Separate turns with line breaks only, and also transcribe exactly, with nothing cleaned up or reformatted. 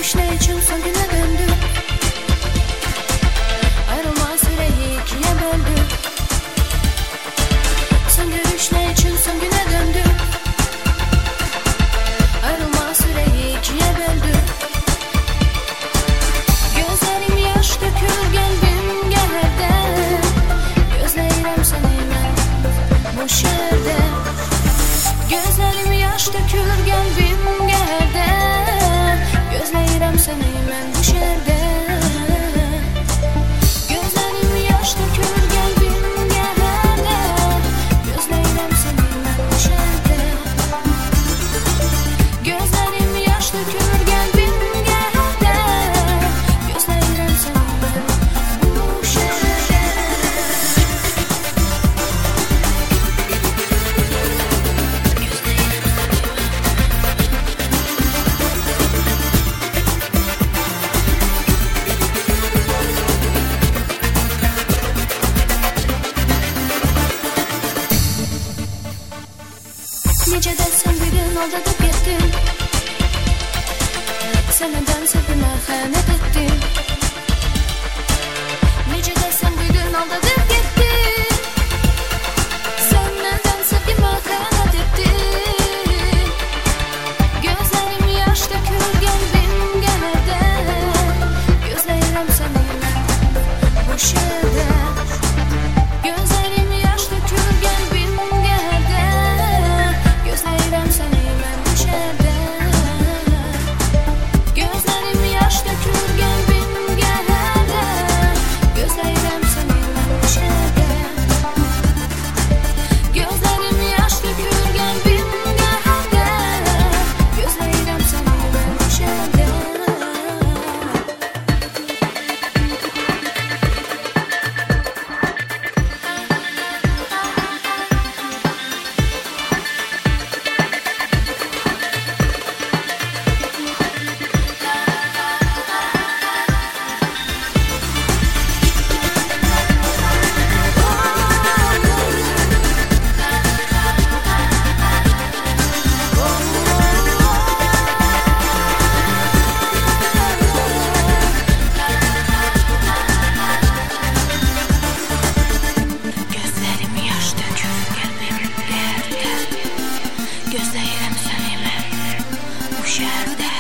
görüş ne için son güne döndü. Ayrılmaz yüreği ikiye böldü. Son görüş ne için son güne döndü. Ayrılmaz yüreği ikiye böldü. Gözlerim yaş dökür geldim gelerde. Gözlerim seni ben bu şehirde. Gözlerim yaş dökür geldim gelerde. Gözlerim seni ben bu şehirde. Gözlerim yaş dökür geldim gelerde. Gözlerim seni ben bu şehirde. Gözlerim yaş dökür geldim gelerde. Gözlerim seni ben bu şehirde. Nice de sen bugün aldatıp gittin. Seneden sevgime ihanet ettin. Nice de sen bugün aldatıp gittin. Seneden sevgime ihanet ettin. Gözlerim yaş dökür geldim gelerde. Gözlerim seni ben bu şehirde. Gözlerim yaş dökür geldim gelerde. Gözlerim seni ben bu şehirde. Gözlerim yaş dökür geldim gelerde. Gözlerim seni ben bu şehirde. Gözlerim yaş dökür geldim gelerde. Gözlerim seni ben bu şehirde. Gözlerim yaş dökür geldim gelerde. Gözlerim seni ben bu şehirde.